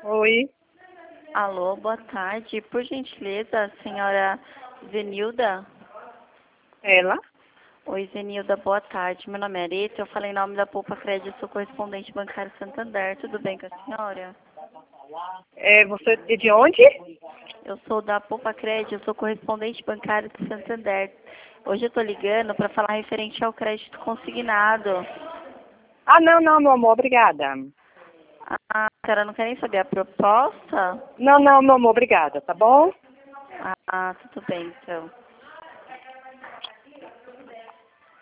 Oi, Alô, boa tarde. Por gentileza, senhora Zenilda? ela? Oi, Zenilda, boa tarde. Meu nome é Areta, eu falei em nome da Poupa Crédito, sou correspondente bancário Santander. Tudo bem com a senhora? Você é de onde? Eu sou da Poupa Crédito, sou correspondente bancário do Santander. Hoje eu tô ligando para falar referente ao crédito consignado. Ah, não, meu amor, obrigada. A senhora não quer nem saber a proposta? Não, meu amor, obrigada, tá bom? Ah, tudo bem, então.